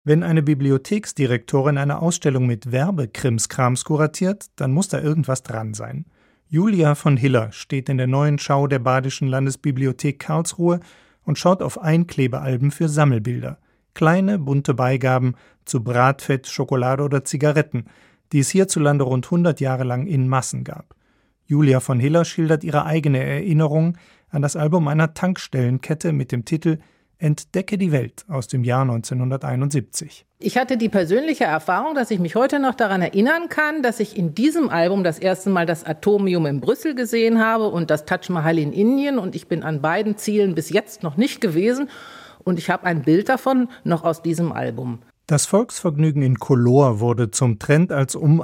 Wenn eine Bibliotheksdirektorin eine Ausstellung mit Werbekrimskrams kuratiert, dann muss da irgendwas dran sein. Julia von Hiller steht in der neuen Schau der Badischen Landesbibliothek Karlsruhe und schaut auf Einklebealben für Sammelbilder. Kleine, bunte Beigaben zu Bratfett, Schokolade oder Zigaretten, die es hierzulande rund 100 Jahre lang in Massen gab. Julia von Hiller schildert ihre eigene Erinnerung an das Album einer Tankstellenkette mit dem Titel »Entdecke die Welt« aus dem Jahr 1971. Ich hatte die persönliche Erfahrung, dass ich mich heute noch daran erinnern kann, dass ich in diesem Album das erste Mal das Atomium in Brüssel gesehen habe und das Taj Mahal in Indien. Und ich bin an beiden Zielen bis jetzt noch nicht gewesen. Und ich habe ein Bild davon noch aus diesem Album. Das Volksvergnügen in Color wurde zum Trend, als um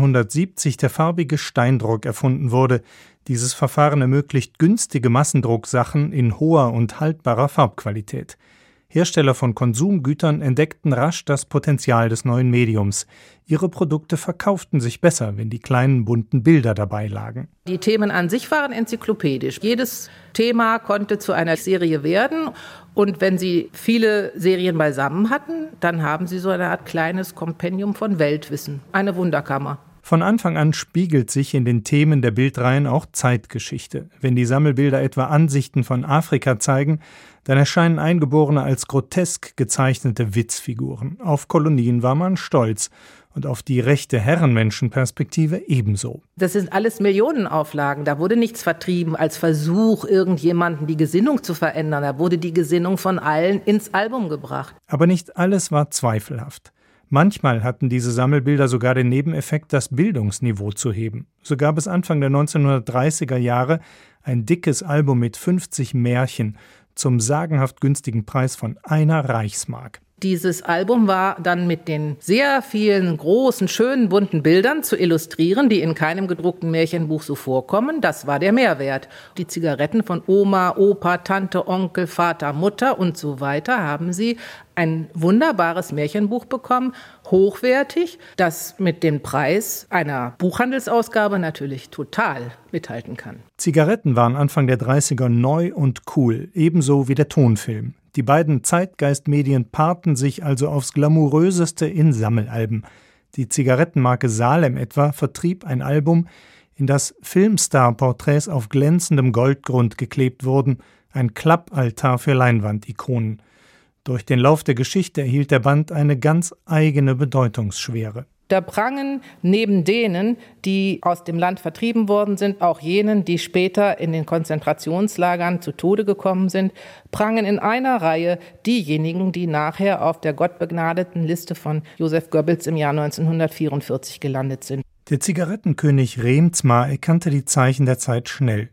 1870 der farbige Steindruck erfunden wurde. Dieses Verfahren ermöglicht günstige Massendrucksachen in hoher und haltbarer Farbqualität. Hersteller von Konsumgütern entdeckten rasch das Potenzial des neuen Mediums. Ihre Produkte verkauften sich besser, wenn die kleinen bunten Bilder dabei lagen. Die Themen an sich waren enzyklopädisch. Jedes Thema konnte zu einer Serie werden. Und wenn Sie viele Serien beisammen hatten, dann haben Sie so eine Art kleines Kompendium von Weltwissen. Eine Wunderkammer. Von Anfang an spiegelt sich in den Themen der Bildreihen auch Zeitgeschichte. Wenn die Sammelbilder etwa Ansichten von Afrika zeigen, dann erscheinen Eingeborene als grotesk gezeichnete Witzfiguren. Auf Kolonien war man stolz und auf die rechte Herrenmenschenperspektive ebenso. Das sind alles Millionenauflagen. Da wurde nichts vertrieben als Versuch, irgendjemanden die Gesinnung zu verändern. Da wurde die Gesinnung von allen ins Album gebracht. Aber nicht alles war zweifelhaft. Manchmal hatten diese Sammelbilder sogar den Nebeneffekt, das Bildungsniveau zu heben. So gab es Anfang der 1930er Jahre ein dickes Album mit 50 Märchen zum sagenhaft günstigen Preis von 1 Reichsmark. Dieses Album war dann mit den sehr vielen großen, schönen, bunten Bildern zu illustrieren, die in keinem gedruckten Märchenbuch so vorkommen. Das war der Mehrwert. Die Zigaretten von Oma, Opa, Tante, Onkel, Vater, Mutter und so weiter haben sie ein wunderbares Märchenbuch bekommen, hochwertig, das mit dem Preis einer Buchhandelsausgabe natürlich total mithalten kann. Zigaretten waren Anfang der 30er neu und cool, ebenso wie der Tonfilm. Die beiden Zeitgeistmedien paarten sich also aufs Glamouröseste in Sammelalben. Die Zigarettenmarke Salem etwa vertrieb ein Album, in das Filmstar-Porträts auf glänzendem Goldgrund geklebt wurden, ein Klappaltar für Leinwandikonen. Durch den Lauf der Geschichte erhielt der Band eine ganz eigene Bedeutungsschwere. Da prangen neben denen, die aus dem Land vertrieben worden sind, auch jenen, die später in den Konzentrationslagern zu Tode gekommen sind, prangen in einer Reihe diejenigen, die nachher auf der gottbegnadeten Liste von Joseph Goebbels im Jahr 1944 gelandet sind. Der Zigarettenkönig Reemtsma erkannte die Zeichen der Zeit schnell.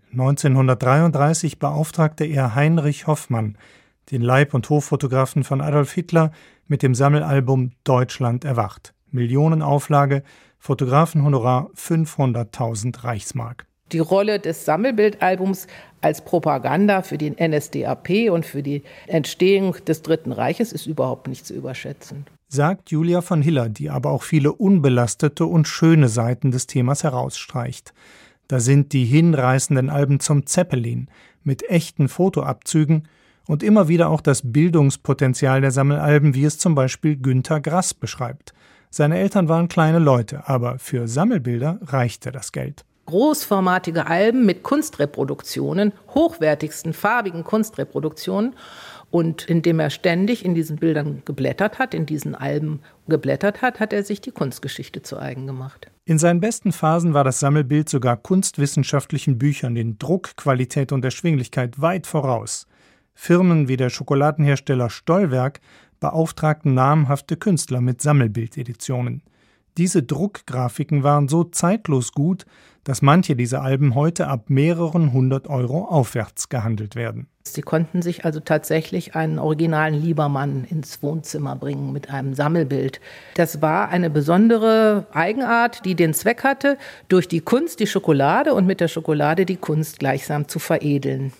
1933 beauftragte er Heinrich Hoffmann, den Leib- und Hoffotografen von Adolf Hitler, mit dem Sammelalbum Deutschland erwacht. Millionenauflage, Fotografenhonorar 500.000 Reichsmark. Die Rolle des Sammelbildalbums als Propaganda für den NSDAP und für die Entstehung des Dritten Reiches ist überhaupt nicht zu überschätzen. Sagt Julia von Hiller, die aber auch viele unbelastete und schöne Seiten des Themas herausstreicht. Da sind die hinreißenden Alben zum Zeppelin mit echten Fotoabzügen und immer wieder auch das Bildungspotenzial der Sammelalben, wie es zum Beispiel Günter Grass beschreibt. Seine Eltern waren kleine Leute, aber für Sammelbilder reichte das Geld. Großformatige Alben mit Kunstreproduktionen, hochwertigsten farbigen Kunstreproduktionen. Und indem er ständig in diesen Bildern geblättert hat, in diesen Alben geblättert hat, hat er sich die Kunstgeschichte zu eigen gemacht. In seinen besten Phasen war das Sammelbild sogar kunstwissenschaftlichen Büchern in Druckqualität und Erschwinglichkeit weit voraus. Firmen wie der Schokoladenhersteller Stollwerk beauftragten namhafte Künstler mit Sammelbildeditionen. Diese Druckgrafiken waren so zeitlos gut, dass manche dieser Alben heute ab mehreren 100 € aufwärts gehandelt werden. Sie konnten sich also tatsächlich einen originalen Liebermann ins Wohnzimmer bringen mit einem Sammelbild. Das war eine besondere Eigenart, die den Zweck hatte, durch die Kunst die Schokolade und mit der Schokolade die Kunst gleichsam zu veredeln.